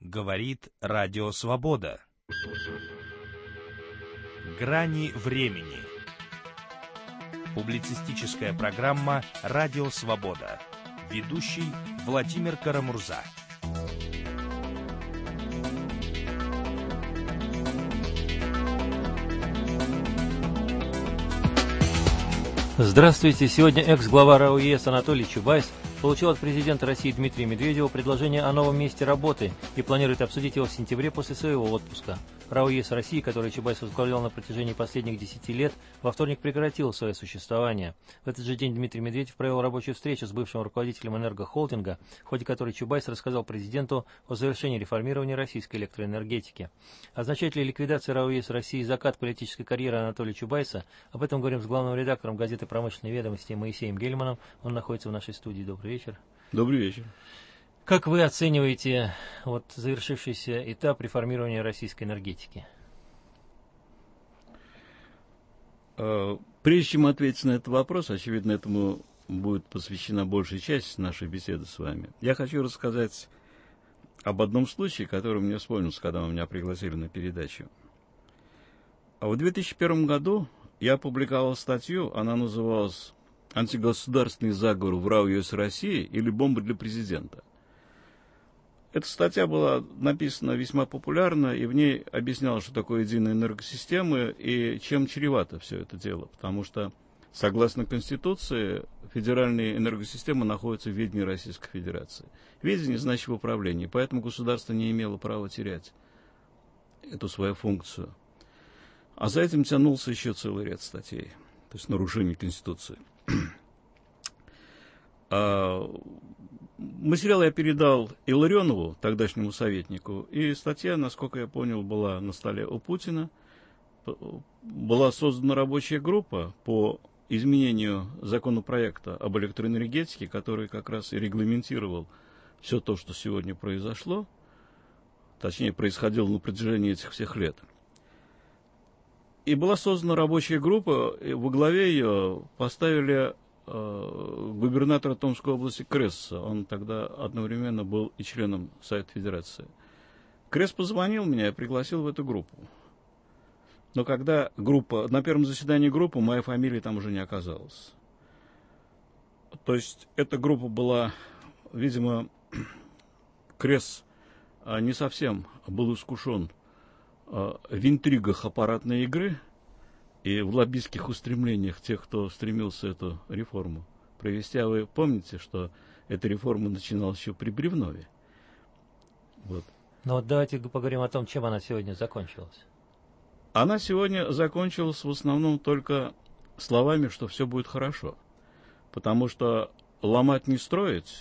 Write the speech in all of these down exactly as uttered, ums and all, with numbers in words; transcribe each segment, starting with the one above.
Говорит Радио Свобода. Грани времени. Публицистическая программа «Радио Свобода». Ведущий Владимир Карамурза. Здравствуйте. Сегодня экс-глава РАО ЕС Анатолий Чубайс получил от президента России Дмитрия Медведева предложение о новом месте работы и планирует обсудить его в сентябре после своего отпуска. РАО ЕС России, который Чубайс возглавлял на протяжении последних десяти лет, во вторник прекратил свое существование. В этот же день Дмитрий Медведев провел рабочую встречу с бывшим руководителем энергохолдинга, в ходе которой Чубайс рассказал президенту о завершении реформирования российской электроэнергетики. Означает ли ликвидация РАО ЕС России закат политической карьеры Анатолия Чубайса? Об этом говорим с главным редактором газеты «Промышленные ведомости» Моисеем Гельманом. Он находится в нашей студии. Добрый вечер. Добрый вечер. Как вы оцениваете вот, завершившийся этап реформирования российской энергетики? Прежде чем ответить на этот вопрос, очевидно, этому будет посвящена большая часть нашей беседы с вами, я хочу рассказать об одном случае, который мне вспомнился, когда вы меня пригласили на передачу. В две тысячи первом году я опубликовал статью, она называлась «Антигосударственный заговор в РАО ЕС России или бомба для президента». Эта статья была написана весьма популярно, и в ней объяснялось, что такое единая энергосистема и чем чревато все это дело. Потому что, согласно Конституции, федеральная энергосистема находится в ведении Российской Федерации. Ведение значит в управлении, поэтому государство не имело права терять эту свою функцию. А за этим тянулся еще целый ряд статей, то есть нарушений Конституции. Материал я передал Илларионову, тогдашнему советнику, и статья, насколько я понял, была на столе у Путина. Была создана рабочая группа по изменению законопроекта об электроэнергетике, который как раз и регламентировал все то, что сегодня произошло, точнее, происходило на протяжении этих всех лет. И была создана рабочая группа, и во главе ее поставили губернатора Томской области Кресса. Он тогда одновременно был и членом Совета Федерации. Кресс позвонил меня и пригласил в эту группу. Но когда группа, на первом заседании группы моей фамилии там уже не оказалось. То есть эта группа была, видимо, Кресс не совсем был искушен в интригах аппаратной игры и в лоббистских устремлениях тех, кто стремился эту реформу провести. А вы помните, что эта реформа начиналась еще при Бревнове? Вот. Ну вот давайте поговорим о том, чем она сегодня закончилась. Она сегодня закончилась в основном только словами, что все будет хорошо. Потому что ломать не строить.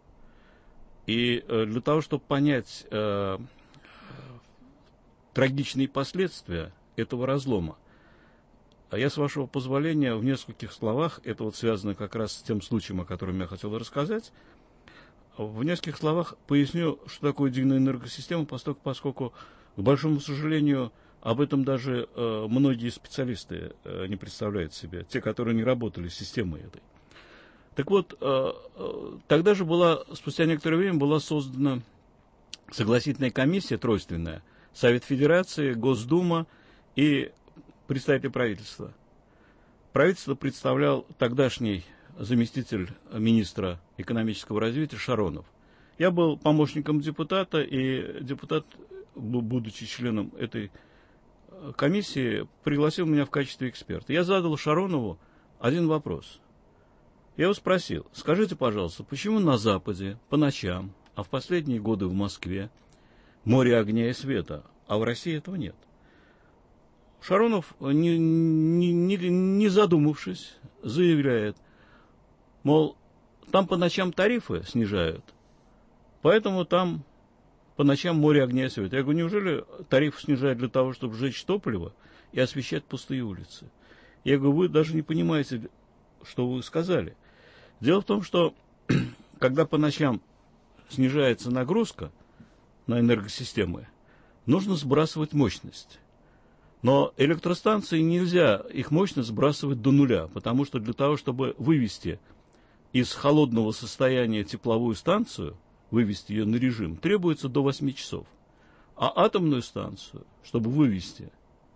И для того, чтобы понять э, трагичные последствия этого разлома, а я, с вашего позволения, в нескольких словах, это вот связано как раз с тем случаем, о котором я хотел рассказать, в нескольких словах поясню, что такое единая энергосистема, поскольку, поскольку, к большому сожалению, об этом даже э, многие специалисты э, не представляют себе, те, которые не работали с системой этой. Так вот, э, э, тогда же была, спустя некоторое время, была создана согласительная комиссия тройственная, Совет Федерации, Госдума и представитель правительства. Правительство представлял тогдашний заместитель министра экономического развития Шаронов. Я был помощником депутата, и депутат, будучи членом этой комиссии, пригласил меня в качестве эксперта. Я задал Шаронову один вопрос. Я его спросил: скажите, пожалуйста, почему на Западе по ночам, а в последние годы в Москве, море огня и света, а в России этого нет? Шаронов, не, не, не, не задумавшись, заявляет, мол, там по ночам тарифы снижают, поэтому там по ночам море огня и света. Я говорю, неужели тарифы снижают для того, чтобы сжечь топливо и освещать пустые улицы? Я говорю, вы даже не понимаете, что вы сказали. Дело в том, что когда по ночам снижается нагрузка на энергосистемы, нужно сбрасывать мощность. Но электростанции нельзя их мощность сбрасывать до нуля, потому что для того, чтобы вывести из холодного состояния тепловую станцию, вывести ее на режим, требуется до восьми часов. А атомную станцию, чтобы вывести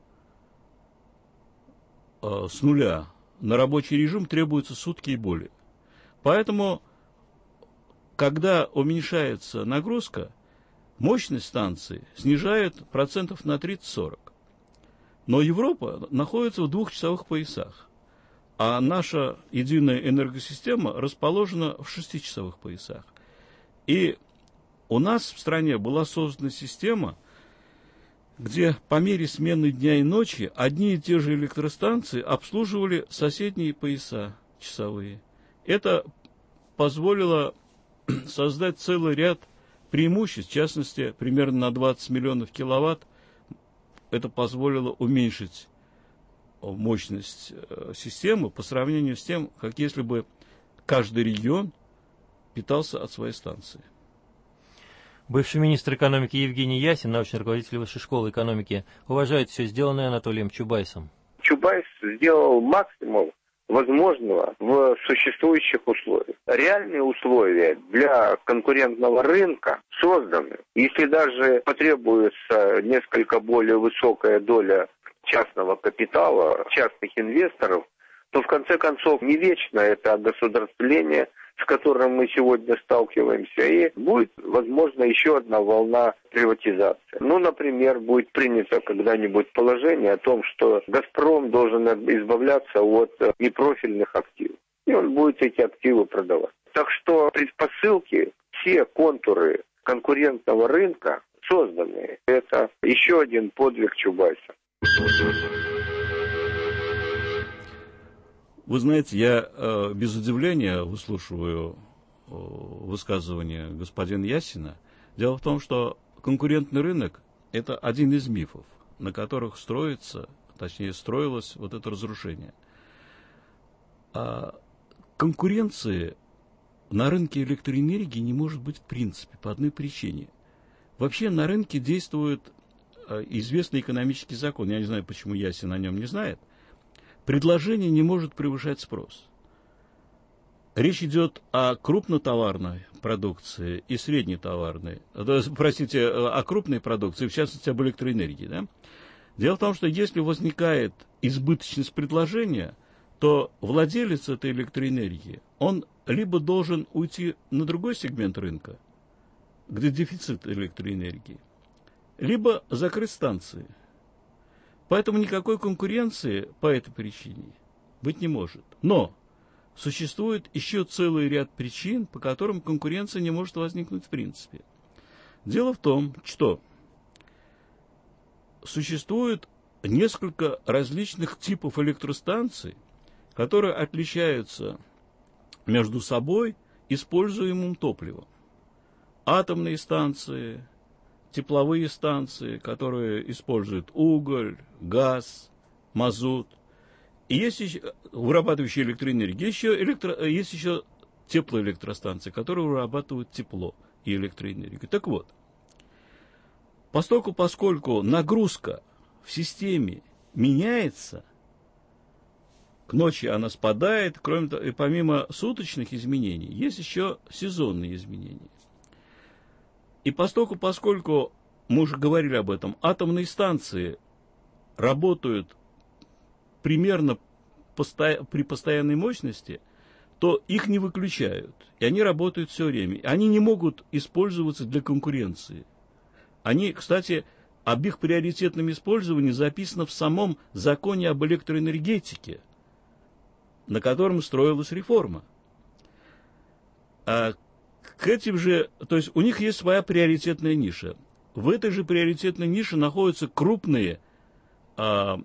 э, с нуля на рабочий режим, требуется сутки и более. Поэтому, когда уменьшается нагрузка, мощность станции снижает процентов на тридцать-сорок. Но Европа находится в двухчасовых поясах, а наша единая энергосистема расположена в шестичасовых поясах. И у нас в стране была создана система, где по мере смены дня и ночи одни и те же электростанции обслуживали соседние пояса часовые. Это позволило создать целый ряд преимуществ, в частности, примерно на двадцать миллионов киловатт. Это позволило уменьшить мощность системы по сравнению с тем, как если бы каждый регион питался от своей станции. Бывший министр экономики Евгений Ясин, научный руководитель Высшей школы экономики, уважает все сделанное Анатолием Чубайсом. Чубайс сделал максимум возможного в существующих условиях. Реальные условия для конкурентного рынка созданы. Если даже потребуется несколько более высокая доля частного капитала, частных инвесторов, то в конце концов не вечно это огосударствление, с которым мы сегодня сталкиваемся, и будет, возможно, еще одна волна приватизации. Ну, например, будет принято когда-нибудь положение о том, что «Газпром» должен избавляться от непрофильных активов, и он будет эти активы продавать. Так что предпосылки, все контуры конкурентного рынка созданы. Это еще один подвиг Чубайса. Вы знаете, я э, без удивления выслушиваю э, высказывание господина Ясина. Дело в том, что конкурентный рынок – это один из мифов, на которых строится, точнее, строилось вот это разрушение. А конкуренции на рынке электроэнергии не может быть в принципе по одной причине. Вообще на рынке действует э, известный экономический закон. Я не знаю, почему Ясин о нем не знает. Предложение не может превышать спрос. Речь идет о крупнотоварной продукции и среднетоварной, простите, о крупной продукции, в частности, об электроэнергии. Да? Дело в том, что если возникает избыточность предложения, то владелец этой электроэнергии, он либо должен уйти на другой сегмент рынка, где дефицит электроэнергии, либо закрыть станции. Поэтому никакой конкуренции по этой причине быть не может. Но существует еще целый ряд причин, по которым конкуренция не может возникнуть в принципе. Дело в том, что существует несколько различных типов электростанций, которые отличаются между собой используемым топливом. Атомные станции, тепловые станции, которые используют уголь, газ, мазут. И есть еще вырабатывающие электроэнергию. Еще электро, есть еще теплоэлектростанции, которые вырабатывают тепло и электроэнергию. Так вот, поскольку, поскольку нагрузка в системе меняется, к ночи она спадает, кроме того, и помимо суточных изменений, есть еще сезонные изменения. И поскольку, поскольку, мы уже говорили об этом, атомные станции работают примерно посто... при постоянной мощности, то их не выключают, и они работают все время. Они не могут использоваться для конкуренции. Они, кстати, об их приоритетном использовании записано в самом законе об электроэнергетике, на котором строилась реформа. А к этим же, то есть у них есть своя приоритетная ниша. В этой же приоритетной нише находятся крупные а,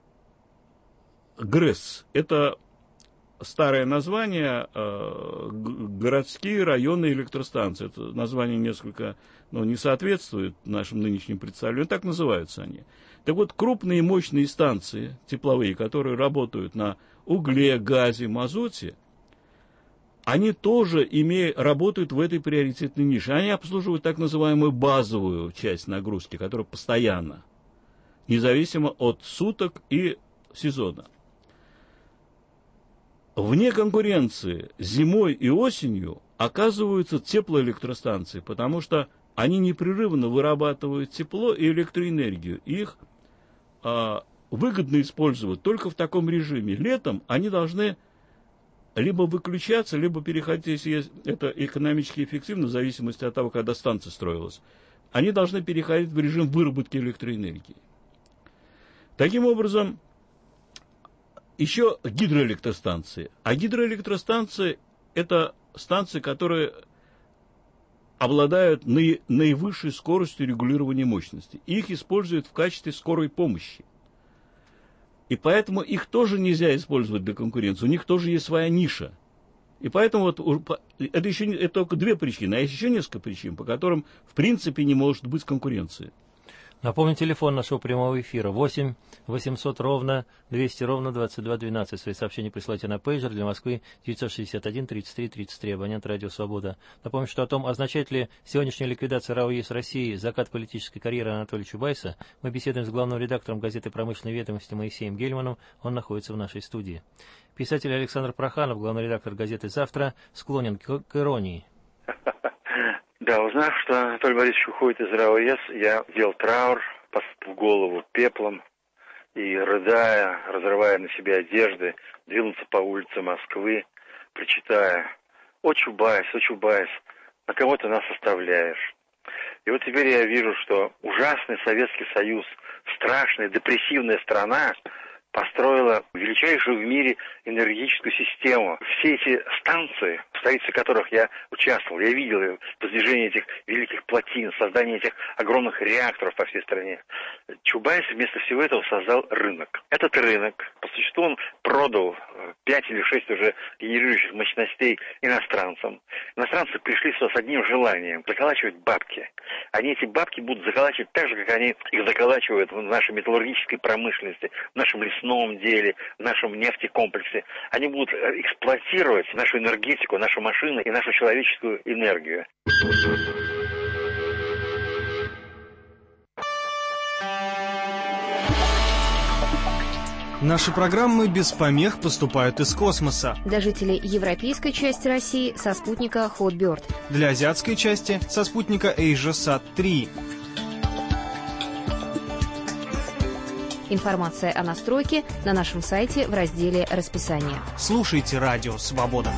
ГРЭС. Это старое название а, городские районные электростанции. Это название несколько ну, не соответствует нашим нынешним представлениям. Так называются они. Так вот, крупные мощные станции тепловые, которые работают на угле, газе, мазуте, они тоже имеют, работают в этой приоритетной нише. Они обслуживают так называемую базовую часть нагрузки, которая постоянна, независимо от суток и сезона. Вне конкуренции зимой и осенью оказываются теплоэлектростанции, потому что они непрерывно вырабатывают тепло и электроэнергию. Их а, выгодно использовать только в таком режиме. Летом они должны либо выключаться, либо переходить, если это экономически эффективно, в зависимости от того, когда станция строилась, они должны переходить в режим выработки электроэнергии. Таким образом, еще гидроэлектростанции. А гидроэлектростанции – это станции, которые обладают наи- наивысшей скоростью регулирования мощности. Их используют в качестве скорой помощи. И поэтому их тоже нельзя использовать для конкуренции. У них тоже есть своя ниша. И поэтому вот это еще это только две причины, а есть еще несколько причин, по которым в принципе не может быть конкуренции. Напомню, телефон нашего прямого эфира восемь восемьсот ровно двести ровно двадцать два двенадцать. Свои сообщения присылайте на пейджер для Москвы девятьсот шестьдесят один тридцать три тридцать три, абонент Радио Свобода. Напомню, что о том, означает ли сегодняшняя ликвидация РАО ЕС России закат политической карьеры Анатолия Чубайса, мы беседуем с главным редактором газеты «Промышленные ведомости» Моисеем Гельманом. Он находится в нашей студии. Писатель Александр Проханов, главный редактор газеты «Завтра», склонен к, к иронии. Да, узнав, что Анатолий Борисович уходит из РАО ЕС, я сделал траур, посыпал голову пеплом и, рыдая, разрывая на себе одежды, двинулся по улице Москвы, причитая: «О, Чубайс, о, Чубайс, на кого ты нас оставляешь?» И вот теперь я вижу, что ужасный Советский Союз, страшная депрессивная страна, построила величайшую в мире энергетическую систему. Все эти станции, в строительстве которых я участвовал, я видел воздвижение этих великих плотин, создание этих огромных реакторов по всей стране. Чубайс вместо всего этого создал рынок. Этот рынок, по существу, он продал пять или шесть уже генерирующих мощностей иностранцам. Иностранцы пришли сюда с одним желанием – заколачивать бабки. Они эти бабки будут заколачивать так же, как они их заколачивают в нашей металлургической промышленности, в нашем лесном деле, в нашем нефтекомплексе. Они будут эксплуатировать нашу энергетику, наши машины и нашу человеческую энергию. Наши программы без помех поступают из космоса. Для жителей европейской части России со спутника Hotbird. Для азиатской части со спутника AsiaSat три. Информация о настройке на нашем сайте в разделе «Расписание». Слушайте Радио Свобода.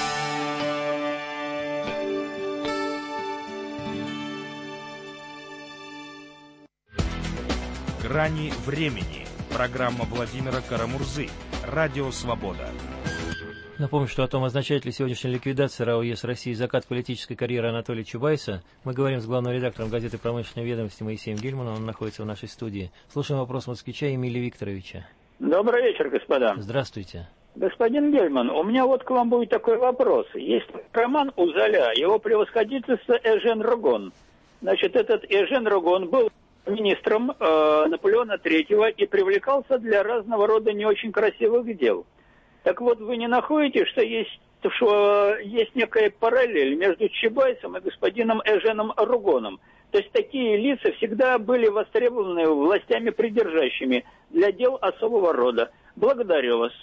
«Грани времени». Программа Владимира Карамурзы. Радио Свобода. Напомню, что о том, означает ли сегодняшняя ликвидация РАО ЕС России закат политической карьеры Анатолия Чубайса, мы говорим с главным редактором газеты «Промышленные ведомости» Моисеем Гельманом. Он находится в нашей студии. Слушаем вопрос москвича Эмилия Викторовича. Добрый вечер, господа. Здравствуйте. Господин Гельман, у меня вот к вам будет такой вопрос. Есть роман у Золя, его превосходительство Эжен Рогон. Значит, этот Эжен Рогон был министром э, Наполеона третьего и привлекался для разного рода не очень красивых дел. Так вот, вы не находите, что есть, что есть некая параллель между Чубайсом и господином Эженом Рогоном? То есть такие лица всегда были востребованы властями придержащими для дел особого рода. Благодарю вас.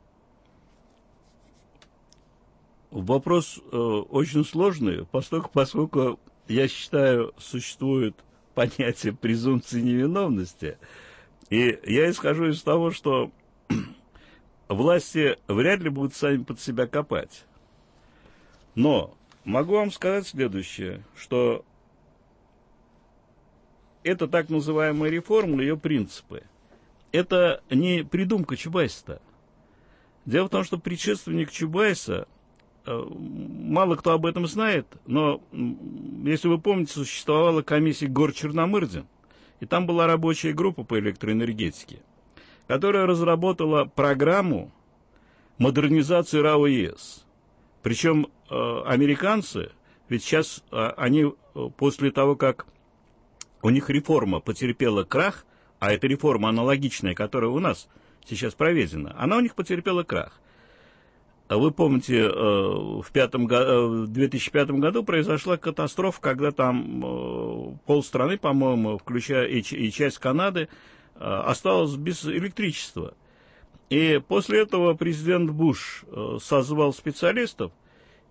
Вопрос э, очень сложный, поскольку, поскольку, я считаю, существует понятие презумпции невиновности. И я исхожу из того, что власти вряд ли будут сами под себя копать. Но могу вам сказать следующее, что это так называемая реформа, ее принципы. Это не придумка Чубайса. Дело в том, что предшественник Чубайса, мало кто об этом знает, но, если вы помните, существовала комиссия Гор-Черномырдин, и там была рабочая группа по электроэнергетике, которая разработала программу модернизации РАО ЕС. Причем э, американцы, ведь сейчас э, они после того, как у них реформа потерпела крах, а эта реформа аналогичная, которая у нас сейчас проведена, она у них потерпела крах. Вы помните, в две тысячи пятом году произошла катастрофа, когда там полстраны, по-моему, включая и часть Канады, осталась без электричества. И после этого президент Буш созвал специалистов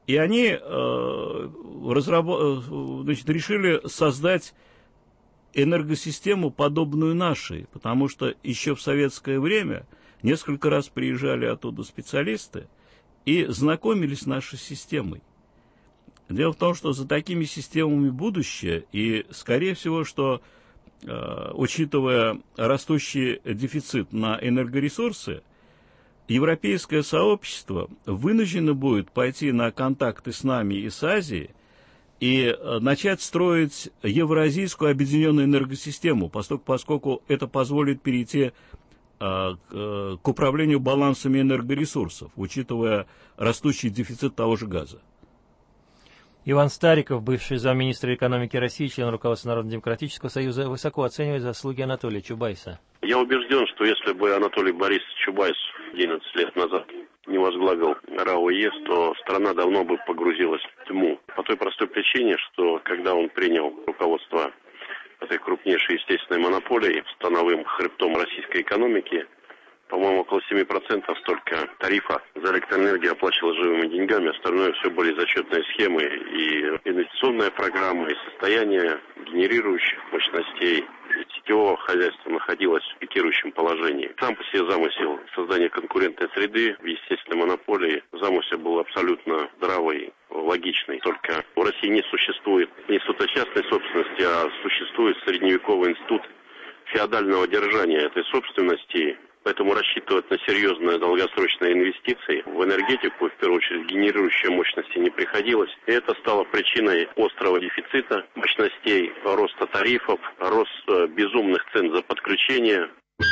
И они э, разработ... Значит, решили создать энергосистему, подобную нашей, потому что еще в советское время несколько раз приезжали оттуда специалисты и знакомились с нашей системой. Дело в том, что за такими системами будущее, и, скорее всего, что, э, учитывая растущий дефицит на энергоресурсы, европейское сообщество вынуждено будет пойти на контакты с нами и с Азией и начать строить евразийскую объединенную энергосистему, поскольку, поскольку это позволит перейти а, к, к управлению балансами энергоресурсов, учитывая растущий дефицит того же газа. Иван Стариков, бывший замминистра экономики России, член руководства Народно-демократического союза, высоко оценивает заслуги Анатолия Чубайса. Я убежден, что если бы Анатолий Борисович Чубайс одиннадцать лет назад не возглавил РАО ЕС, то страна давно бы погрузилась в тьму. По той простой причине, что когда он принял руководство этой крупнейшей естественной монополии, становым хребтом российской экономики, по-моему, около семи процентов столько тарифа за электроэнергию оплачивалось живыми деньгами, остальное все были зачетные схемы и инвестиционная программа, и состояние генерирующих мощностей, и сетевого хозяйства находилось в пикирующем положении. Сам по себе замысел создания конкурентной среды в естественной монополии, замысел был абсолютно здравый, логичный. Только в России не существует института частной собственности, а существует средневековый институт феодального держания этой собственности. Поэтому рассчитывать на серьезные долгосрочные инвестиции в энергетику, в первую очередь генерирующие мощности, не приходилось. И это стало причиной острого дефицита мощностей, роста тарифов, рост безумных цен за подключение.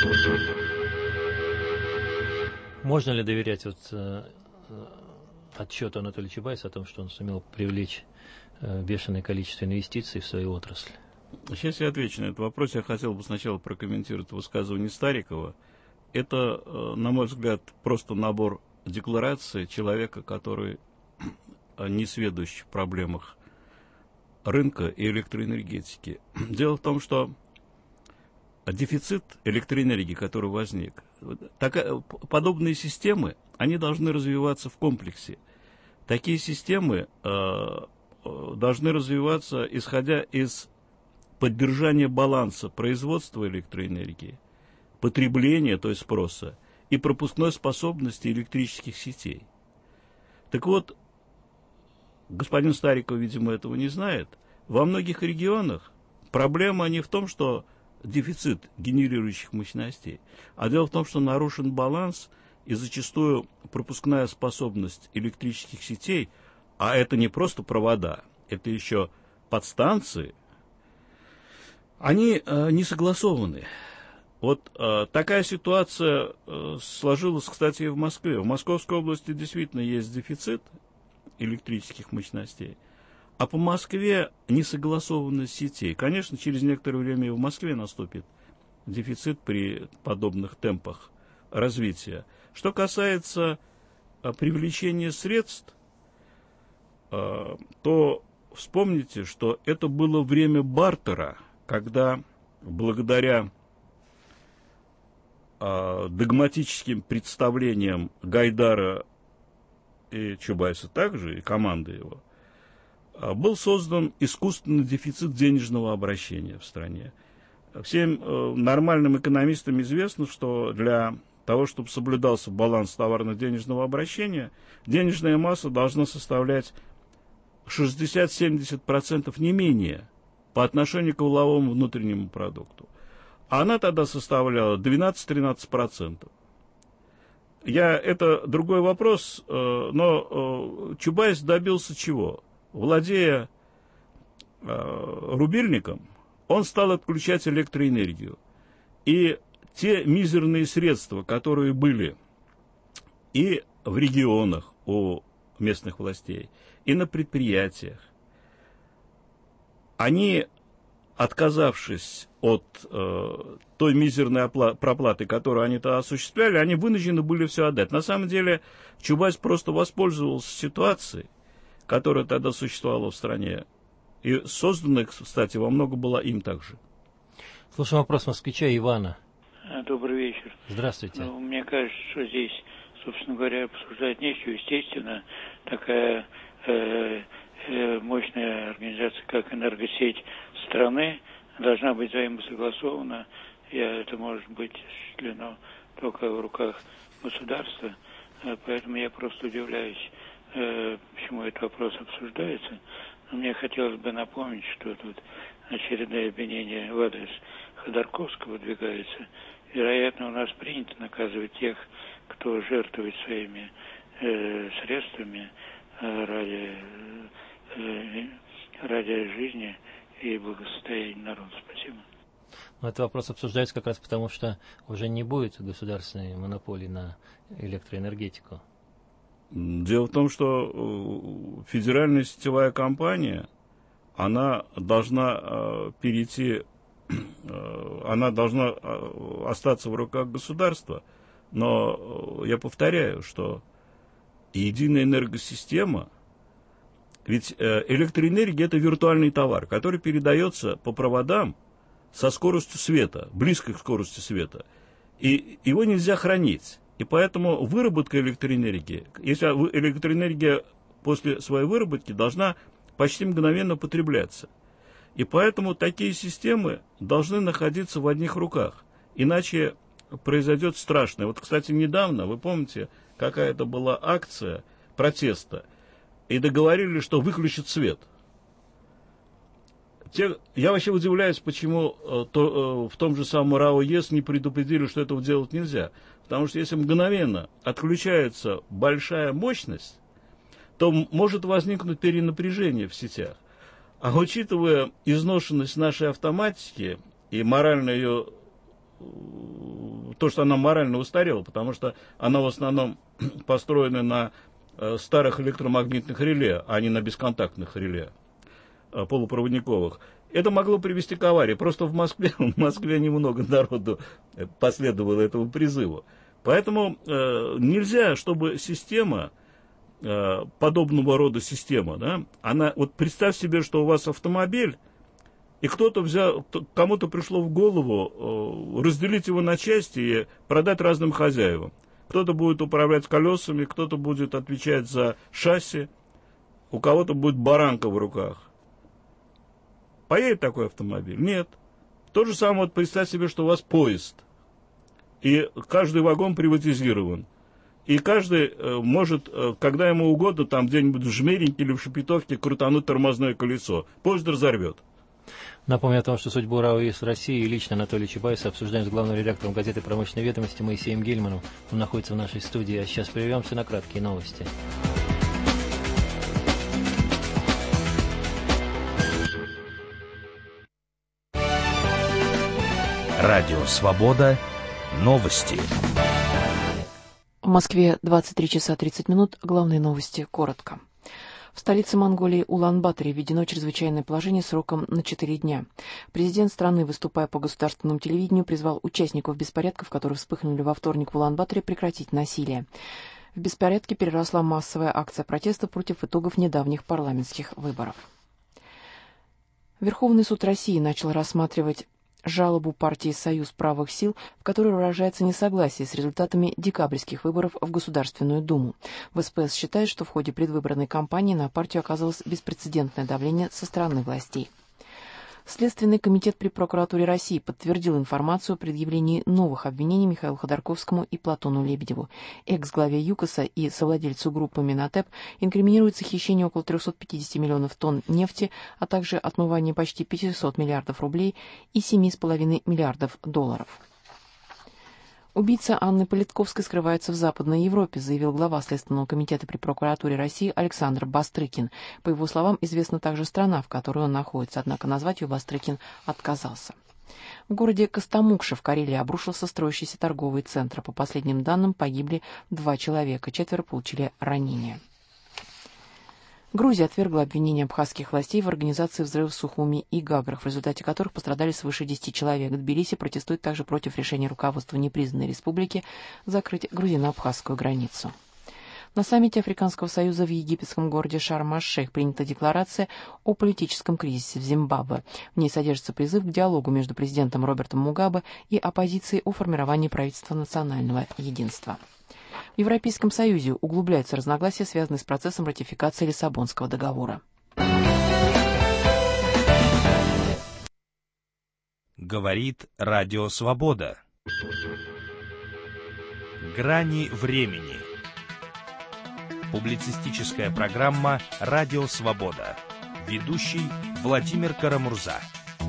Можно ли доверять вот, э, отчету Анатолия Чубайса о том, что он сумел привлечь э, бешеное количество инвестиций в свою отрасль? Сейчас я отвечу на этот вопрос. Я хотел бы сначала прокомментировать высказывание Старикова. Это, на мой взгляд, просто набор деклараций человека, который не сведущ в проблемах рынка и электроэнергетики. Дело в том, что дефицит электроэнергии, который возник, такая, подобные системы, они должны развиваться в комплексе. Такие системы э, должны развиваться, исходя из поддержания баланса производства электроэнергии, потребления, то есть спроса, и пропускной способности электрических сетей. Так вот, господин Стариков, видимо, этого не знает. Во многих регионах проблема не в том, что дефицит генерирующих мощностей, а дело в том, что нарушен баланс и зачастую пропускная способность электрических сетей, а это не просто провода, это еще подстанции, они э, не согласованы. Вот э, такая ситуация э, сложилась, кстати, и в Москве. В Московской области действительно есть дефицит электрических мощностей, а по Москве несогласованность сетей. Конечно, через некоторое время и в Москве наступит дефицит при подобных темпах развития. Что касается э, привлечения средств, э, то вспомните, что это было время бартера, когда благодаря догматическим представлениям Гайдара и Чубайса также, и команды его, был создан искусственный дефицит денежного обращения в стране. Всем нормальным экономистам известно, что для того, чтобы соблюдался баланс товарно-денежного обращения, денежная масса должна составлять шестьдесят-семьдесят процентов не менее по отношению к валовому внутреннему продукту. Она тогда составляла двенадцать-тринадцать процентов. Я, это другой вопрос, но Чубайс добился чего? Владея рубильником, он стал отключать электроэнергию. И те мизерные средства, которые были и в регионах у местных властей, и на предприятиях, они, отказавшись от э, той мизерной опла- проплаты, которую они тогда осуществляли, они вынуждены были все отдать. На самом деле Чубайс просто воспользовался ситуацией, которая тогда существовала в стране, и созданная, кстати, во многом была им также. Слушаем вопрос москвича Ивана. Добрый вечер. Здравствуйте. Ну, мне кажется, что здесь, собственно говоря, обсуждать нечего. Естественно, такая э, э, мощная организация, как энергосеть страны, должна быть взаимосогласована, и это может быть осуществлено только в руках государства. Поэтому я просто удивляюсь, почему этот вопрос обсуждается. Но мне хотелось бы напомнить, что тут очередное обвинение в адрес Ходорковского выдвигается. Вероятно, у нас принято наказывать тех, кто жертвует своими э, средствами э, ради, э, ради жизни и благосостояния народа. Спасибо. Но этот вопрос обсуждается как раз потому, что уже не будет государственной монополии на электроэнергетику. Дело в том, что федеральная сетевая компания, она должна э, перейти, э, она должна э, остаться в руках государства. Но э, я повторяю, что единая энергосистема, ведь э, электроэнергия – это виртуальный товар, который передается по проводам со скоростью света, близкой к скорости света. И его нельзя хранить. И поэтому выработка электроэнергии, если электроэнергия после своей выработки должна почти мгновенно потребляться. И поэтому такие системы должны находиться в одних руках. Иначе произойдет страшное. Вот, кстати, недавно, вы помните, какая-то была акция протеста, и договорились, что выключат свет. Те, я вообще удивляюсь, почему э, то, э, в том же самом РАО ЕС не предупредили, что этого делать нельзя. Потому что если мгновенно отключается большая мощность, то может возникнуть перенапряжение в сетях. А учитывая изношенность нашей автоматики и морально ее, то, что она морально устарела, потому что она в основном построена на э, старых электромагнитных реле, а не на бесконтактных реле полупроводниковых, это могло привести к аварии. Просто в Москве, в Москве немного народу последовало этому призыву. Поэтому э, нельзя, чтобы система, э, подобного рода система, да, она, вот представь себе, что у вас автомобиль, и кто-то взял, кому-то пришло в голову э, разделить его на части и продать разным хозяевам. Кто-то будет управлять колесами, кто-то будет отвечать за шасси, у кого-то будет баранка в руках. Поедет такой автомобиль? Нет. То же самое, вот представь себе, что у вас поезд. И каждый вагон приватизирован. И каждый э, может, э, когда ему угодно, там где-нибудь в Жмеринке или в Шепетовке крутануть тормозное колесо. Поезд разорвет. Напомню о том, что судьбу РАО ЕС России и лично Анатолия Чубайса обсуждаем с главным редактором газеты «Промышленные ведомости» Моисеем Гельманом. Он находится в нашей студии. А сейчас прервемся на краткие новости. Радио «Свобода». Новости. В Москве двадцать три часа тридцать минут. Главные новости коротко. В столице Монголии Улан-Баторе введено чрезвычайное положение сроком на четыре дня. Президент страны, выступая по государственному телевидению, призвал участников беспорядков, которые вспыхнули во вторник в Улан-Баторе, прекратить насилие. В беспорядке переросла массовая акция протеста против итогов недавних парламентских выборов. Верховный суд России начал рассматривать жалобу партии «Союз правых сил», в которой выражается несогласие с результатами декабрьских выборов в Государственную Думу. В эс пэ эс считает, что в ходе предвыборной кампании на партию оказалось беспрецедентное давление со стороны властей. Следственный комитет при прокуратуре России подтвердил информацию о предъявлении новых обвинений Михаилу Ходорковскому и Платону Лебедеву. Экс-главе ЮКОСа и совладельцу группы Минотеп инкриминируется хищение около трехсот пятидесяти миллионов тонн нефти, а также отмывание почти пятисот миллиардов рублей и семи с половиной миллиардов долларов. Убийца Анны Политковской скрывается в Западной Европе, заявил глава Следственного комитета при прокуратуре России Александр Бастрыкин. По его словам, известна также страна, в которой он находится, однако назвать ее Бастрыкин отказался. В городе Костомукша в Карелии обрушился строящийся торговый центр. По последним данным, погибли два человека, четверо получили ранения. Грузия отвергла обвинения абхазских властей в организации взрывов в Сухуми и Гаграх, в результате которых пострадали свыше десяти человек. Тбилиси протестует также против решения руководства непризнанной республики закрыть грузино-абхазскую границу. На саммите Африканского союза в египетском городе Шарм-аш-Шейх принята декларация о политическом кризисе в Зимбабве. В ней содержится призыв к диалогу между президентом Робертом Мугабе и оппозицией о формировании правительства национального единства. В Европейском Союзе углубляются разногласия, связанные с процессом ратификации Лиссабонского договора. Говорит Радио Свобода. Грани времени. Публицистическая программа «Радио Свобода». Ведущий Владимир Карамурза.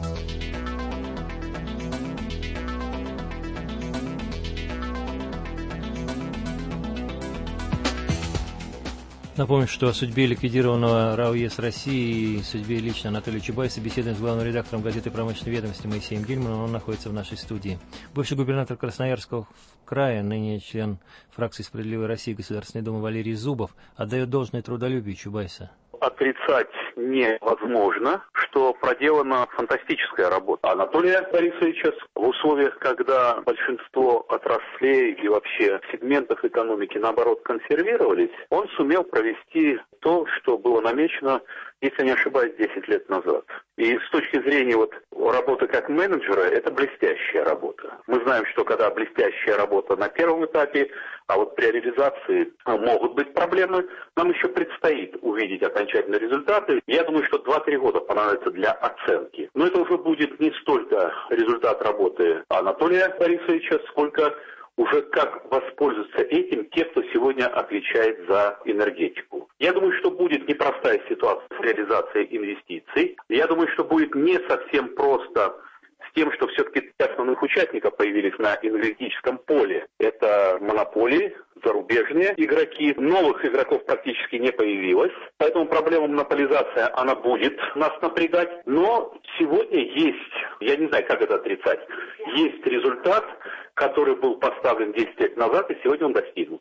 Напомню, что о судьбе ликвидированного РАО ЕС России и судьбе лично Анатолия Чубайса беседуем с главным редактором газеты «Промышленные ведомости» Моисеем Гельманом. Он находится в нашей студии. Бывший губернатор Красноярского края, ныне член фракции «Справедливая Россия» Государственной Думы Валерий Зубов отдает должное трудолюбию Чубайса. Отрицать невозможно, что проделана фантастическая работа Анатолия Борисовича в условиях, когда большинство отраслей и вообще сегментов экономики, наоборот, консервировались. Он сумел провести то, что было намечено, если не ошибаюсь, десять лет назад. И с точки зрения вот работы как менеджера, это блестящая работа. Мы знаем, что когда блестящая работа на первом этапе, а вот при реализации могут быть проблемы, нам еще предстоит увидеть окончательные результаты. Я думаю, что два-три года понадобится для оценки. Но это уже будет не столько результат работы Анатолия Борисовича, сколько уже как воспользоваться этим те, кто сегодня отвечает за энергетику. Я думаю, что будет непростая ситуация с реализацией инвестиций. Я думаю, что будет не совсем просто с тем, что все-таки три основных участника появились на энергетическом поле. Это монополии, зарубежные игроки. Новых игроков практически не появилось. Поэтому проблема монополизации, она будет нас напрягать. Но сегодня есть, я не знаю, как это отрицать, есть результат, который был поставлен десять лет назад, и сегодня он достигнут.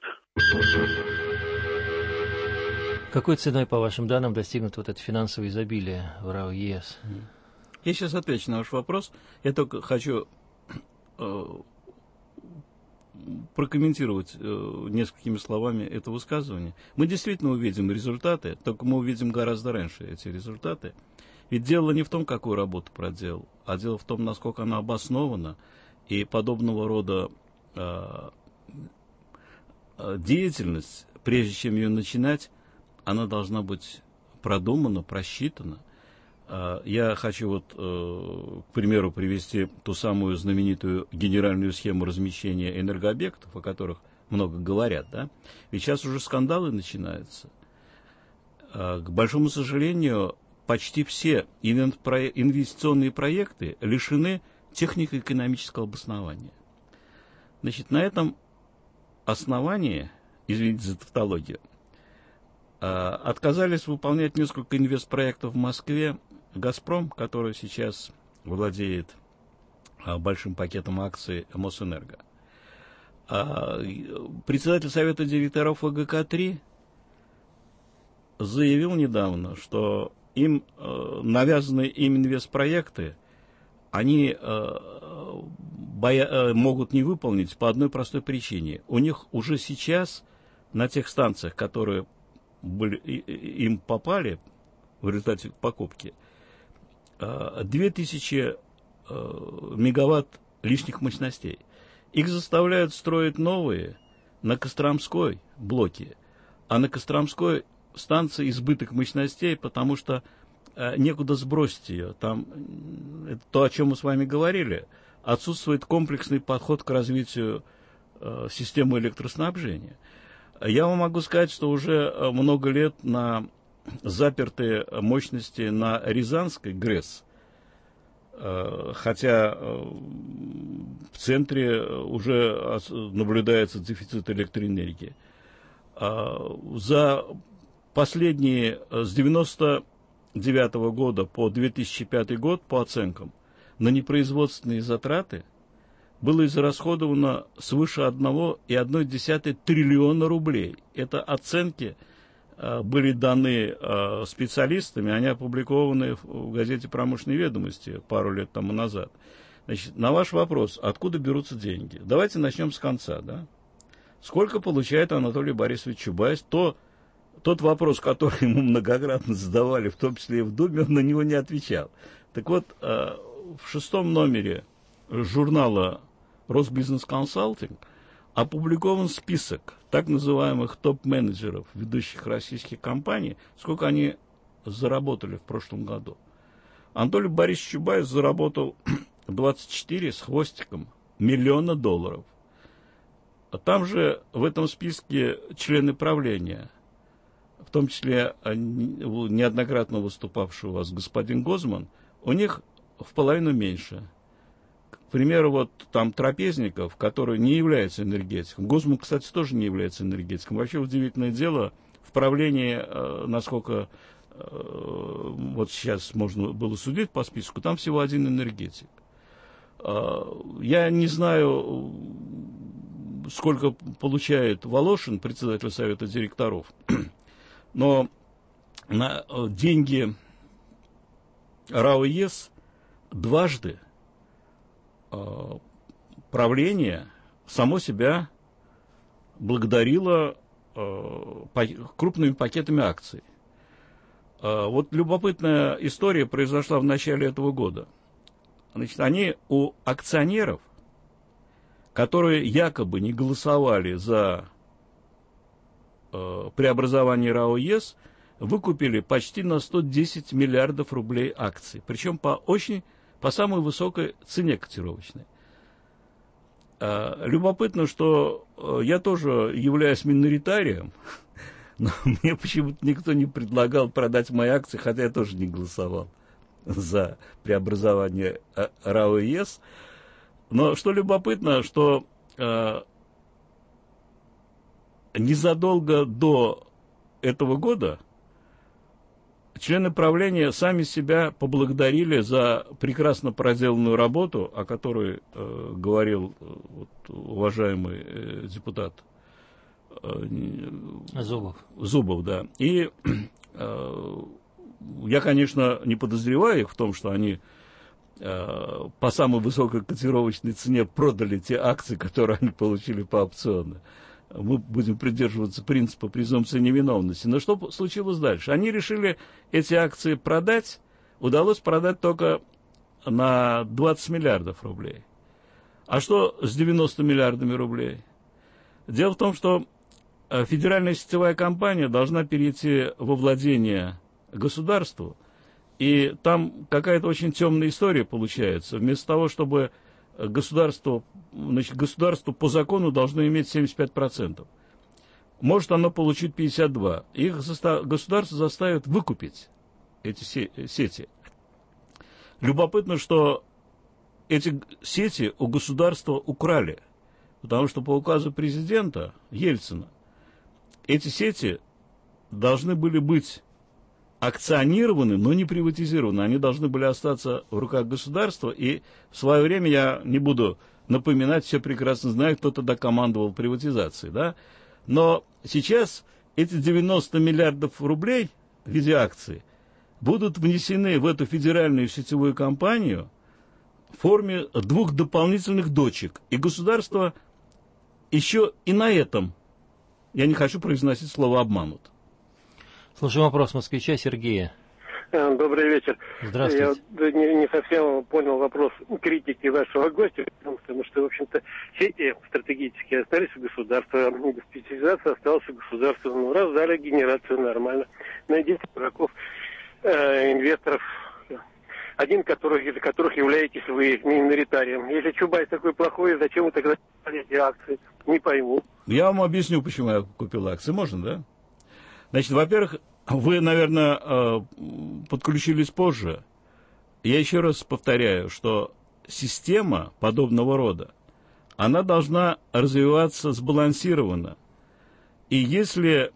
Какой ценой, по вашим данным, достигнут вот это финансовое изобилие в РАО ЕС? Я сейчас отвечу на ваш вопрос. Я только хочу э, прокомментировать э, несколькими словами это высказывание. Мы действительно увидим результаты, только мы увидим гораздо раньше эти результаты. Ведь дело не в том, какую работу проделал, а дело в том, насколько она обоснована. И подобного рода э, деятельность, прежде чем ее начинать, она должна быть продумана, просчитана. Э, я хочу вот, э, к примеру, привести ту самую знаменитую генеральную схему размещения энергообъектов, о которых много говорят, да? Ведь сейчас уже скандалы начинаются. Э, к большому сожалению, почти все инвестиционные проекты лишены технико-экономического обоснования. Значит, на этом основании, извините за тавтологию, отказались выполнять несколько инвестпроектов в Москве «Газпром», который сейчас владеет большим пакетом акций Мосэнерго. Председатель Совета директоров вэ гэ ка три заявил недавно, что им навязанные им инвестпроекты они э, боя, э, могут не выполнить по одной простой причине. У них уже сейчас на тех станциях, которые были, и, им попали в результате покупки, э, две тысячи э, мегаватт лишних мощностей. Их заставляют строить новые на Костромской блоке, а на Костромской станции избыток мощностей, потому что некуда сбросить ее. Там, это то, о чем мы с вами говорили, отсутствует комплексный подход к развитию э, системы электроснабжения. Я вам могу сказать, что уже много лет на запертые мощности на Рязанской ГРЭС, э, хотя э, в центре уже наблюдается дефицит электроэнергии. Э, за последние, с девяносто девятого года по две тысячи пятый год, по оценкам, на непроизводственные затраты было израсходовано свыше одного целых одной десятой триллиона рублей. Это оценки э, были даны э, специалистами, они опубликованы в газете «Промышленные ведомости» пару лет тому назад. Значит, на ваш вопрос, откуда берутся деньги? Давайте начнем с конца, да? Сколько получает Анатолий Борисович Чубайс? То Тот вопрос, который ему многократно задавали, в том числе и в Думе, он на него не отвечал. Так вот, в шестом номере журнала «Росбизнес Консалтинг» опубликован список так называемых топ-менеджеров ведущих российских компаний, сколько они заработали в прошлом году. Анатолий Борисович Чубайс заработал двадцать четыре с хвостиком миллиона долларов. А там же в этом списке члены правления, в том числе неоднократно выступавший у вас господин Гозман, у них в половину меньше. К примеру, вот там Трапезников, который не является энергетиком. Гозман, кстати, тоже не является энергетиком. Вообще удивительное дело, в правлении, насколько вот сейчас можно было судить по списку, там всего один энергетик. Я не знаю, сколько получает Волошин, председатель совета директоров, но на деньги РАО ЕС дважды правление само себя благодарило крупными пакетами акций. Вот любопытная история произошла в начале этого года. Значит, они у акционеров, которые якобы не голосовали за э, преобразование РАО ЕС, выкупили почти на сто десять миллиардов рублей акций. Причем по очень, по самой высокой цене котировочной. Э, любопытно, что э, я тоже являюсь миноритарием, но мне почему-то никто не предлагал продать мои акции, хотя я тоже не голосовал за преобразование РАО ЕС. Но что любопытно, что э, незадолго до этого года члены правления сами себя поблагодарили за прекрасно проделанную работу, о которой э, говорил э, вот, уважаемый э, депутат Зубов. Зубов, да. И э, я, конечно, не подозреваю их в том, что они э, по самой высокой котировочной цене продали те акции, которые они получили по опциону. Мы будем придерживаться принципа презумпции невиновности. Но что случилось дальше? Они решили эти акции продать. Удалось продать только на двадцать миллиардов рублей. А что с девяносто миллиардами рублей? Дело в том, что федеральная сетевая компания должна перейти во владение государству, и там какая-то очень темная история получается. Вместо того, чтобы государство, значит, государство по закону должно иметь семьдесят пять процентов, может оно получить пятьдесят два процента. Их застав... государство заставит выкупить эти сети. Любопытно, что эти сети у государства украли, потому что по указу президента Ельцина эти сети должны были быть акционированы, но не приватизированы. Они должны были остаться в руках государства. И в свое время, я не буду напоминать, все прекрасно знают, кто тогда командовал приватизацией. Да? Но сейчас эти девяносто миллиардов рублей в виде акций будут внесены в эту федеральную сетевую компанию в форме двух дополнительных дочек. И государство еще и на этом, я не хочу произносить слово «обманут». Слушаем вопрос москвича Сергея. Добрый вечер. Здравствуйте. Я не, не совсем понял вопрос критики вашего гостя, потому что, в общем-то, сети стратегические остались у государства, специализация осталась у государства. Ну, раздали генерацию нормально. Найдите дураков, э, инвесторов, один которых, из которых являетесь вы миноритарием. Если Чубайс такой плохой, зачем вы тогда эти акции? Не пойму. Я вам объясню, почему я купил акции. Можно, да? Значит, во-первых, вы, наверное, подключились позже. Я еще раз повторяю, что система подобного рода, она должна развиваться сбалансированно. И если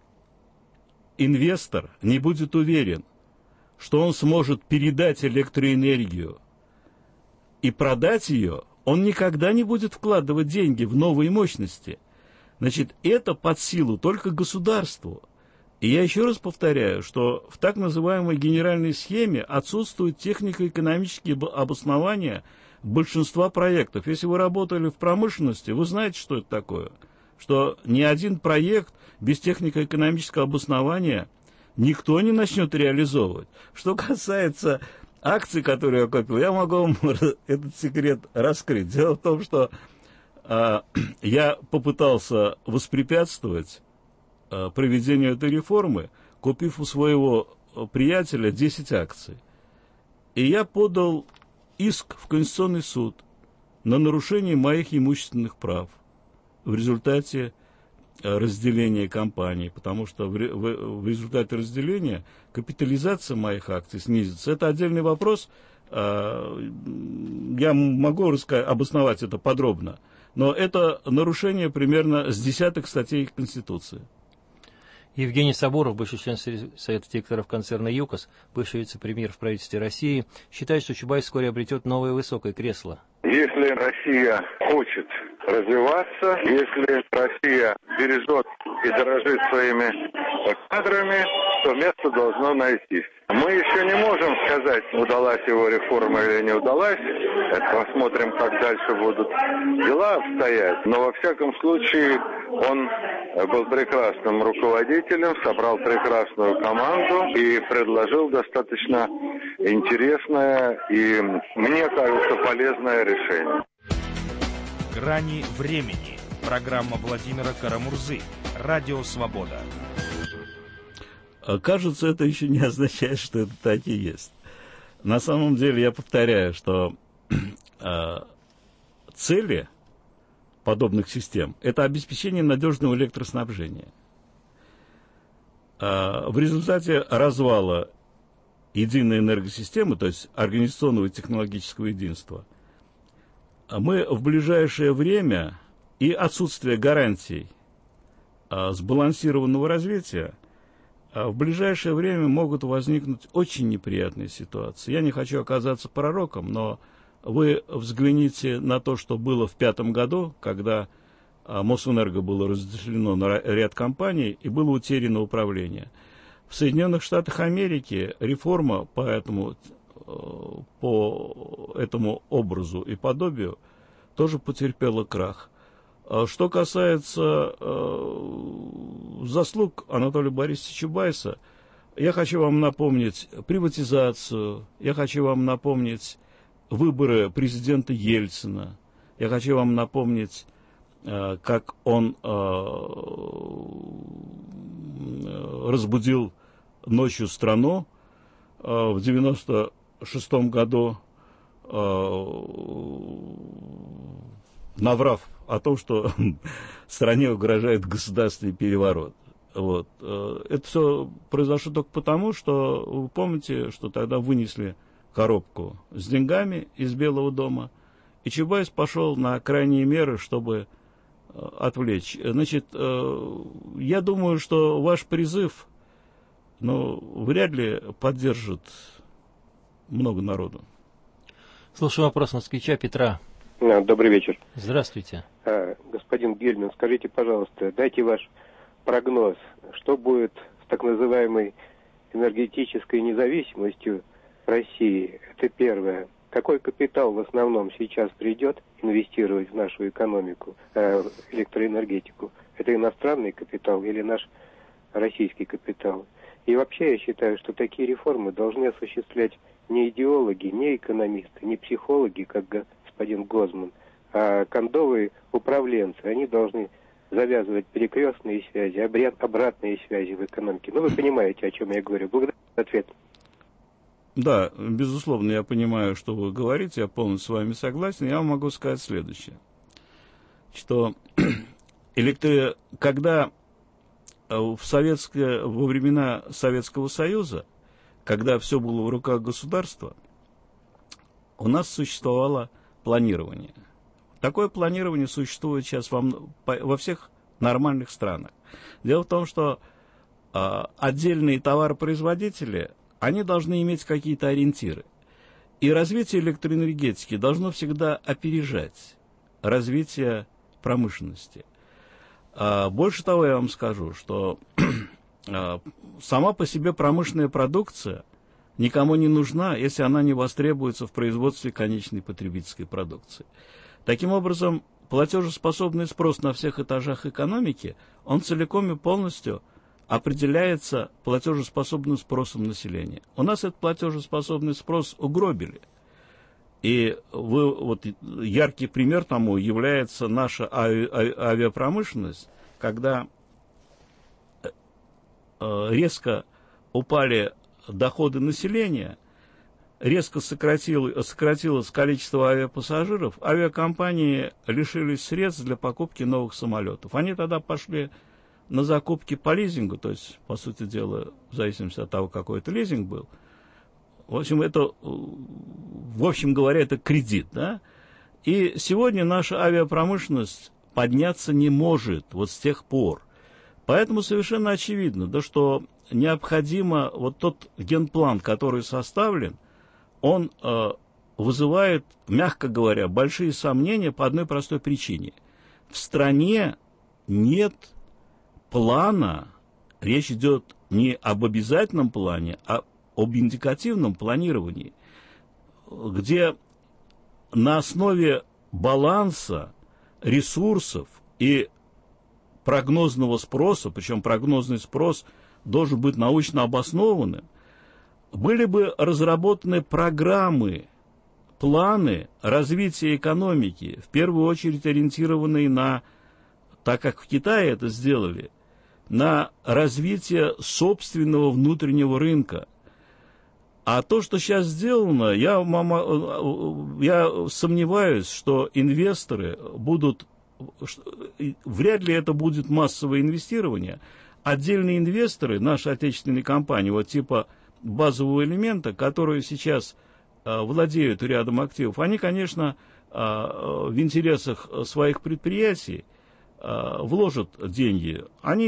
инвестор не будет уверен, что он сможет передать электроэнергию и продать ее, он никогда не будет вкладывать деньги в новые мощности. Значит, это под силу только государству. И я еще раз повторяю, что в так называемой генеральной схеме отсутствуют технико-экономические обоснования большинства проектов. Если вы работали в промышленности, вы знаете, что это такое. Что ни один проект без технико-экономического обоснования никто не начнет реализовывать. Что касается акций, которые я купил, я могу вам этот секрет раскрыть. Дело в том, что я попытался воспрепятствовать проведению этой реформы, купив у своего приятеля десять акций. И я подал иск в Конституционный суд на нарушение моих имущественных прав в результате разделения компании, потому что в, в, в результате разделения капитализация моих акций снизится. Это отдельный вопрос. Я могу рассказать, обосновать это подробно, но это нарушение примерно с десяток статей Конституции. Евгений Соборов, бывший член Совета директоров концерна ЮКОС, бывший вице-премьер в правительстве России, считает, что Чубайс вскоре обретет новое высокое кресло. Если Россия хочет развиваться, если Россия бережет и дорожит своими кадрами, то место должно найтись. Мы еще не можем сказать, удалась его реформа или не удалась. Это посмотрим, как дальше будут дела обстоять. Но во всяком случае он был прекрасным руководителем, собрал прекрасную команду и предложил достаточно интересное и, мне кажется, полезное решение. «Грани времени». Программа Владимира Карамурзы. Радио «Свобода». Кажется, это еще не означает, что это так и есть. На самом деле, я повторяю, что э, цели подобных систем – это обеспечение надежного электроснабжения. Э, в результате развала единой энергосистемы, то есть организационного и технологического единства, мы в ближайшее время и отсутствие гарантий э, сбалансированного развития в ближайшее время могут возникнуть очень неприятные ситуации. Я не хочу оказаться пророком, но вы взгляните на то, что было в пятом году, когда Мосэнерго было разделено на ряд компаний и было утеряно управление. В Соединенных Штатах Америки реформа по этому, по этому образу и подобию тоже потерпела крах. Что касается э, заслуг Анатолия Борисовича Чубайса, я хочу вам напомнить приватизацию, я хочу вам напомнить выборы президента Ельцина, я хочу вам напомнить, э, как он э, разбудил ночью страну э, в девяносто шестом году, э, наврав о том, что стране угрожает государственный переворот. Вот. Это все произошло только потому, что вы помните, что тогда вынесли коробку с деньгами из Белого дома, и Чубайс пошел на крайние меры, чтобы отвлечь. Значит, я думаю, что ваш призыв, ну, вряд ли поддержит много народу. Слушаю вопрос москвича Петра. Добрый вечер. Здравствуйте. А, господин Гельман, скажите, пожалуйста, дайте ваш прогноз, что будет с так называемой энергетической независимостью России? Это первое. Какой капитал в основном сейчас придет инвестировать в нашу экономику, э, электроэнергетику? Это иностранный капитал или наш российский капитал? И вообще я считаю, что такие реформы должны осуществлять не идеологи, не экономисты, не психологи, как господин Гозман, а кондовые управленцы. Они должны завязывать перекрестные связи, обратные связи в экономике. Ну, вы понимаете, о чем я говорю. Благодарю за ответ. Да, безусловно, я понимаю, что вы говорите, я полностью с вами согласен. Я вам могу сказать следующее, что электро... когда в советское... во времена Советского Союза, когда все было в руках государства, у нас существовало планирование. Такое планирование существует сейчас во, во всех нормальных странах. Дело в том, что э, отдельные товаропроизводители, они должны иметь какие-то ориентиры. И развитие электроэнергетики должно всегда опережать развитие промышленности. Э, больше того, я вам скажу, что э, сама по себе промышленная продукция никому не нужна, если она не востребуется в производстве конечной потребительской продукции. Таким образом, платежеспособный спрос на всех этажах экономики, он целиком и полностью определяется платежеспособным спросом населения. У нас этот платежеспособный спрос угробили. И вы, вот, яркий пример тому является наша ави, авиапромышленность, когда резко упали доходы населения, резко сократилось, сократилось количество авиапассажиров, авиакомпании лишились средств для покупки новых самолетов. Они тогда пошли на закупки по лизингу, то есть, по сути дела, в зависимости от того, какой это лизинг был. В общем, это, в общем говоря, это кредит, да? И сегодня наша авиапромышленность подняться не может вот с тех пор. Поэтому совершенно очевидно, да, что необходимо вот тот генплан, который составлен, он э, вызывает, мягко говоря, большие сомнения по одной простой причине. В стране нет плана, речь идет не об обязательном плане, а об индикативном планировании, где на основе баланса ресурсов и прогнозного спроса, причем прогнозный спрос должен быть научно обоснованным, были бы разработаны программы, планы развития экономики, в первую очередь ориентированные на, так как в Китае это сделали, на развитие собственного внутреннего рынка. А то, что сейчас сделано, я, мама, я сомневаюсь, что инвесторы будут, вряд ли это будет массовое инвестирование. Отдельные инвесторы, наши отечественные компании, вот типа базового элемента, которые сейчас а, владеют рядом активов, они, конечно, а, в интересах своих предприятий а, вложат деньги. Они,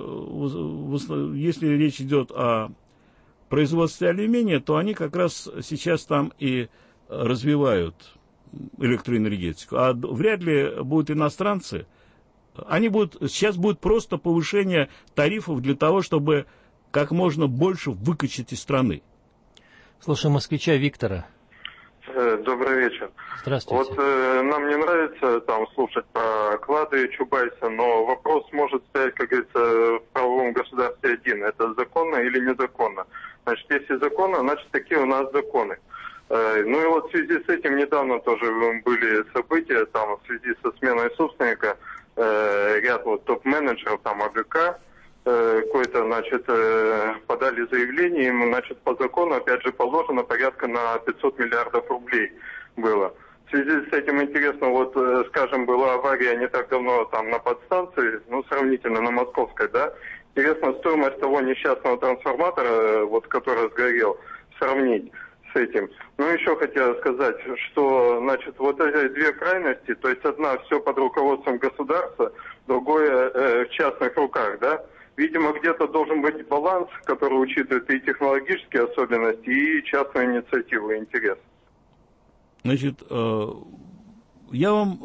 если речь идет о производстве алюминия, то они как раз сейчас там и развивают электроэнергетику. А вряд ли будут иностранцы. Они будут, сейчас будет просто повышение тарифов для того, чтобы как можно больше выкачать из страны. Слушаем москвича Виктора. Добрый вечер. Здравствуйте. Вот э, нам не нравится там слушать про клады Чубайса, но вопрос может стоять, как говорится, в правовом государстве один. Это законно или незаконно? Значит, если законно, значит, такие у нас законы. Э, ну и вот в связи с этим недавно тоже были события, там в связи со сменой собственника, э, ряд вот топ-менеджеров, там АГК, э, какой-то, значит, э, подали заявление, им, значит, по закону, опять же, положено порядка на пятьсот миллиардов рублей было. В связи с этим интересно, вот, э, скажем, была авария не так давно там на подстанции, ну, сравнительно на Московской, да, интересно стоимость того несчастного трансформатора, вот, который сгорел, сравнить с этим. Ну, еще хотел сказать, что, значит, вот эти две крайности, то есть одна все под руководством государства, другое э, в частных руках, да. Видимо, где-то должен быть баланс, который учитывает и технологические особенности, и частную инициативу, и интерес. Значит, э, я вам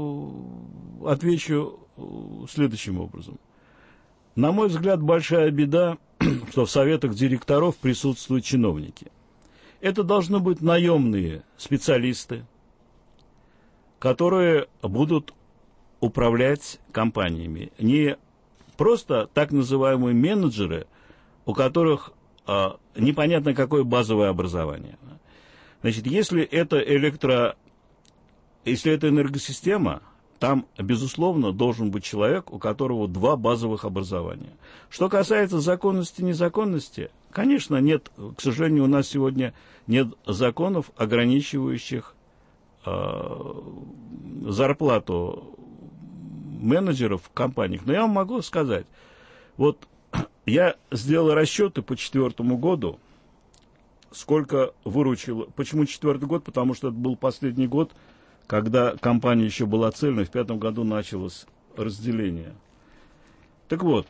э, отвечу э, следующим образом. На мой взгляд, большая беда, что в советах директоров присутствуют чиновники. Это должны быть наемные специалисты, которые будут управлять компаниями. Не просто так называемые менеджеры, у которых э, непонятно какое базовое образование. Значит, если это электро... Если это энергосистема, там, безусловно, должен быть человек, у которого два базовых образования. Что касается законности и незаконности, конечно, нет, к сожалению, у нас сегодня нет законов, ограничивающих э, зарплату менеджеров в компаниях. Но я вам могу сказать, вот я сделал расчеты по четвертому году, сколько выручило. Почему четвертый год? Потому что это был последний год, когда компания еще была цельной, в пятом году началось разделение. Так вот,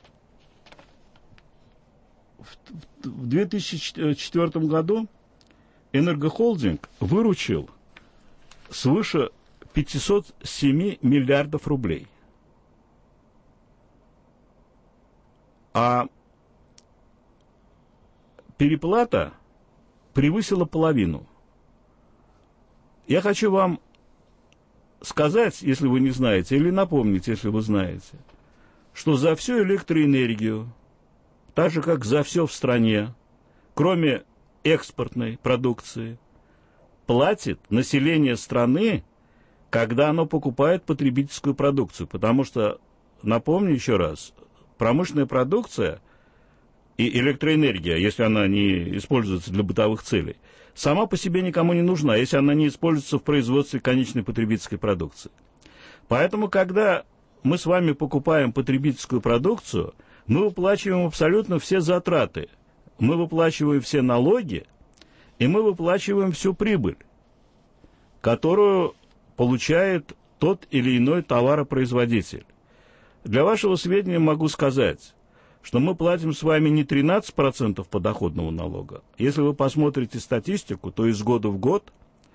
в две тысячи четвёртом году Энергохолдинг выручил свыше пятьсот семь миллиардов рублей. А переплата превысила половину. Я хочу вам сказать, если вы не знаете, или напомнить, если вы знаете, что за всю электроэнергию, так же, как за все в стране, кроме экспортной продукции, платит население страны, когда оно покупает потребительскую продукцию. Потому что, напомню еще раз, промышленная продукция и электроэнергия, если она не используется для бытовых целей, сама по себе никому не нужна, если она не используется в производстве конечной потребительской продукции. Поэтому, когда мы с вами покупаем потребительскую продукцию, мы выплачиваем абсолютно все затраты. Мы выплачиваем все налоги, и мы выплачиваем всю прибыль, которую получает тот или иной товаропроизводитель. Для вашего сведения могу сказать, что мы платим с вами не тринадцать процентов подоходного налога. Если вы посмотрите статистику, то из года в год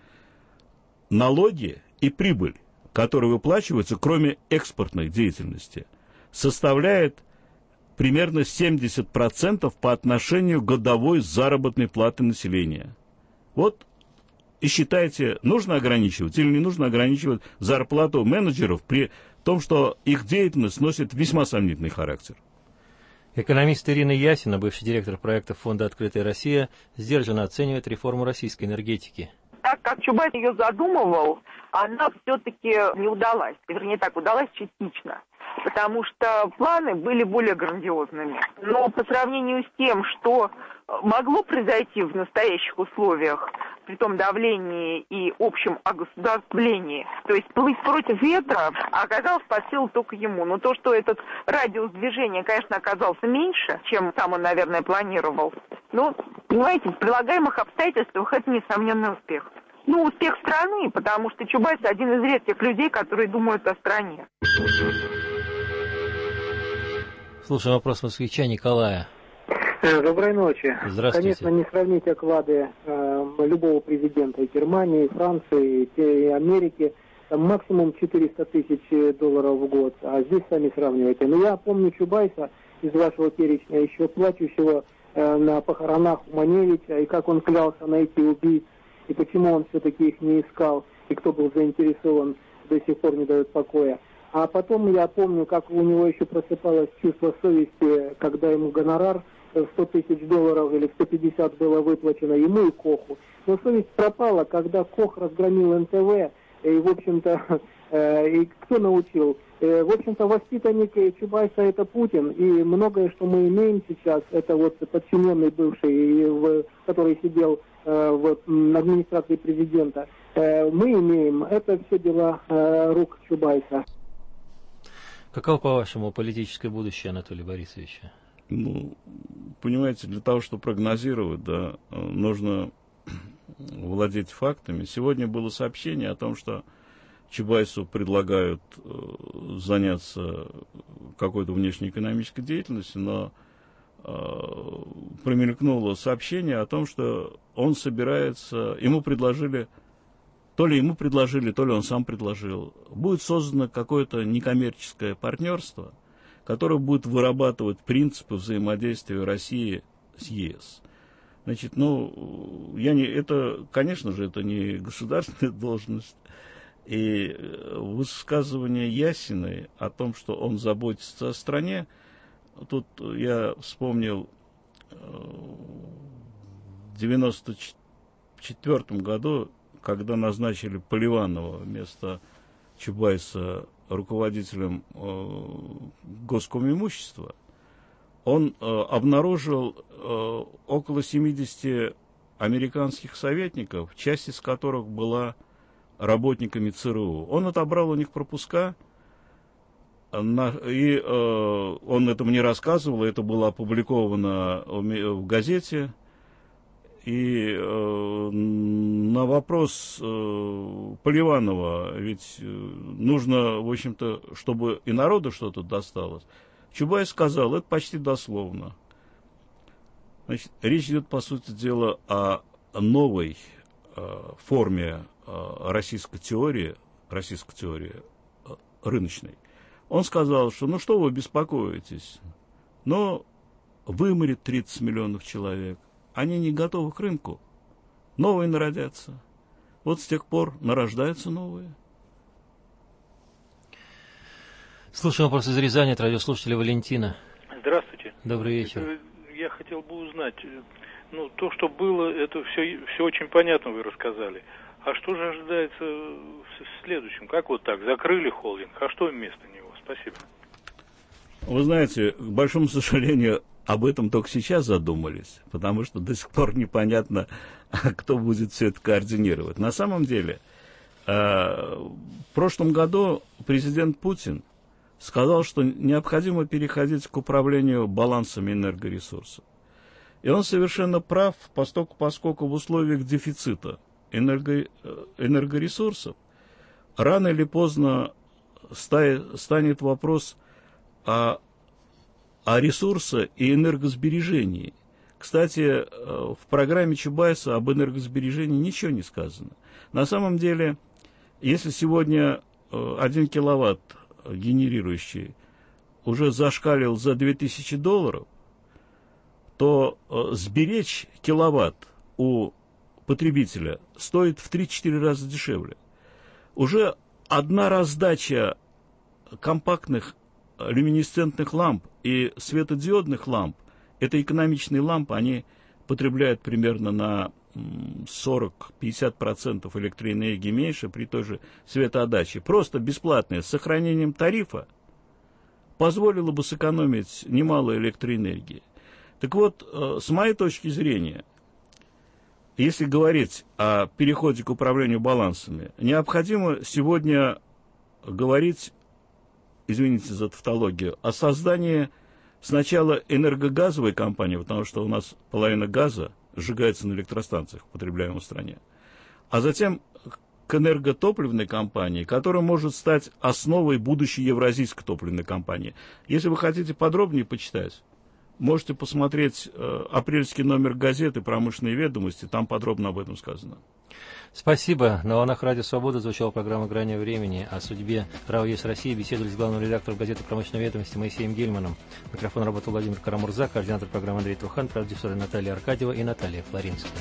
налоги и прибыль, которые выплачиваются, кроме экспортной деятельности, составляет примерно семьдесят процентов по отношению к годовой заработной платы населения. Вот и считайте, нужно ограничивать или не нужно ограничивать зарплату менеджеров при том, что их деятельность носит весьма сомнительный характер. Экономист Ирина Ясина, бывший директор проекта Фонда «Открытая Россия», сдержанно оценивает реформу российской энергетики. Так как Чубайс ее задумывал, она все-таки не удалась. Вернее так, удалась частично. Потому что планы были более грандиозными. Но по сравнению с тем, что могло произойти в настоящих условиях, при том давлении и общем огосударствлении, то есть плыть против ветра, оказалось под силу только ему. Но то, что этот радиус движения, конечно, оказался меньше, чем сам он, наверное, планировал, но, понимаете, в прилагаемых обстоятельствах это несомненный успех. Ну, успех страны, потому что Чубайс один из редких людей, которые думают о стране. Слушаем вопрос москвича Николая. Доброй ночи. Здравствуйте. Конечно, не сравнить оклады э, любого президента Германии, Франции, и Америки. Там максимум четыреста тысяч долларов в год, а здесь сами сравниваете. Но я помню Чубайса из вашего перечня, еще плачущего э, на похоронах у Маневича, и как он клялся найти убийц, и почему он все-таки их не искал, и кто был заинтересован, до сих пор не дает покоя. А потом я помню, как у него еще просыпалось чувство совести, когда ему гонорар сто тысяч долларов или сто пятьдесят было выплачено ему и Коху. Но совесть пропала, когда Кох разгромил эн тэ вэ, и, в общем-то, э, и кто научил? Э, в общем-то, воспитанник Чубайса — это Путин, и многое, что мы имеем сейчас, это вот подчиненный бывший, в, который сидел э, в администрации президента, э, мы имеем, это все дела э, рук Чубайса. Каково, по-вашему, политическое будущее Анатолия Борисовича? Ну, понимаете, для того, чтобы прогнозировать, да, нужно владеть фактами. Сегодня было сообщение о том, что Чубайсу предлагают э, заняться какой-то внешнеэкономической деятельностью, но э, промелькнуло сообщение о том, что он собирается, ему предложили, то ли ему предложили, то ли он сам предложил, будет создано какое-то некоммерческое партнерство, которое будет вырабатывать принципы взаимодействия России с е эс. Значит, ну, я не, это, конечно же, это не государственная должность. И высказывание Ясиной о том, что он заботится о стране, тут я вспомнил в девяносто четвёртом году, когда назначили Поливанова вместо Чубайса руководителем э, Госкомимущества, он э, обнаружил э, около семидесяти американских советников, часть из которых была работниками цэ эр у. Он отобрал у них пропуска, на, и э, он этому не рассказывал, это было опубликовано в газете. И э, на вопрос э, Поливанова, ведь э, нужно, в общем-то, чтобы и народу что-то досталось, Чубайс сказал, это почти дословно. Значит, речь идет, по сути дела, о новой э, форме э, российской теории, российской теории э, рыночной. Он сказал, что ну что вы беспокоитесь, но вымрет тридцать миллионов человек. Они не готовы к рынку. Новые народятся. Вот с тех пор нарождаются новые. Слушаем вопрос из Рязани от радиослушателя Валентина. Здравствуйте. Добрый вечер. Я хотел бы узнать, Ну, то, что было, это все, все очень понятно вы рассказали. А что же ожидается в следующем? Как вот так? Закрыли холдинг, а что вместо него? Спасибо. Вы знаете, к большому сожалению, об этом только сейчас задумались, потому что до сих пор непонятно, кто будет все это координировать. На самом деле, в прошлом году президент Путин сказал, что необходимо переходить к управлению балансами энергоресурсов. И он совершенно прав, поскольку, поскольку в условиях дефицита энерго, энергоресурсов рано или поздно станет вопрос о, о ресурсе и энергосбережении. Кстати, в программе Чубайса об энергосбережении ничего не сказано. На самом деле, если сегодня один киловатт генерирующий уже зашкалил за две тысячи долларов, то сберечь киловатт у потребителя стоит в три-четыре раза дешевле. Уже одна раздача компактных люминесцентных ламп и светодиодных ламп, это экономичные лампы, они потребляют примерно на сорок-пятьдесят процентов электроэнергии меньше при той же светоотдаче. Просто бесплатное, с сохранением тарифа, позволило бы сэкономить немало электроэнергии. Так вот, с моей точки зрения, если говорить о переходе к управлению балансами, необходимо сегодня говорить, извините за тавтологию, о создании сначала энергогазовой компании, потому что у нас половина газа сжигается на электростанциях, употребляемых в стране, а затем к энерготопливной компании, которая может стать основой будущей евразийской топливной компании. Если вы хотите подробнее почитать, можете посмотреть э, апрельский номер газеты «Промышленные ведомости», там подробно об этом сказано. Спасибо. На волнах Радио Свобода звучала программа «Грани времени». О судьбе РАО ЕС России беседовали с главным редактором газеты «Промышленные ведомости» Моисеем Гельманом. Микрофон работал Владимир Карамурза, координатор программы Андрей Трухан, продюсеры Наталья Аркадьева и Наталья Флоринская.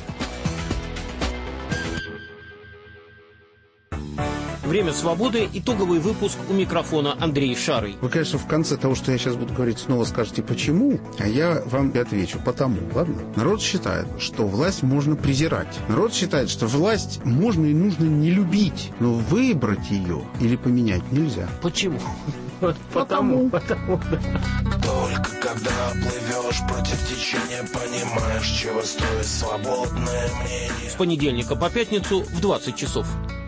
Время свободы. Итоговый выпуск, у микрофона Андрей Шарый. Вы, конечно, в конце того, что я сейчас буду говорить, снова скажете «почему?», а я вам отвечу «потому». Ладно? Народ считает, что власть можно презирать. Народ считает, что власть можно и нужно не любить, но выбрать ее или поменять нельзя. Почему? Потому. Потому. Только когда плывешь против течения, понимаешь, чего стоит свободное мнение. С понедельника по пятницу в двадцать часов.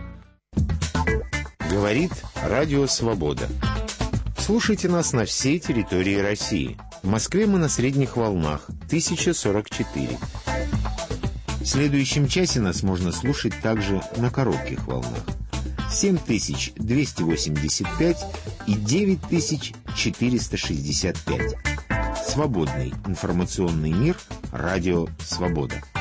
Говорит Радио Свобода. Слушайте нас на всей территории России. В Москве мы на средних волнах тысяча сорок четыре. В следующем часе нас можно слушать также на коротких волнах семь тысяч двести восемьдесят пять и девять тысяч четыреста шестьдесят пять. Свободный информационный мир. Радио Свобода.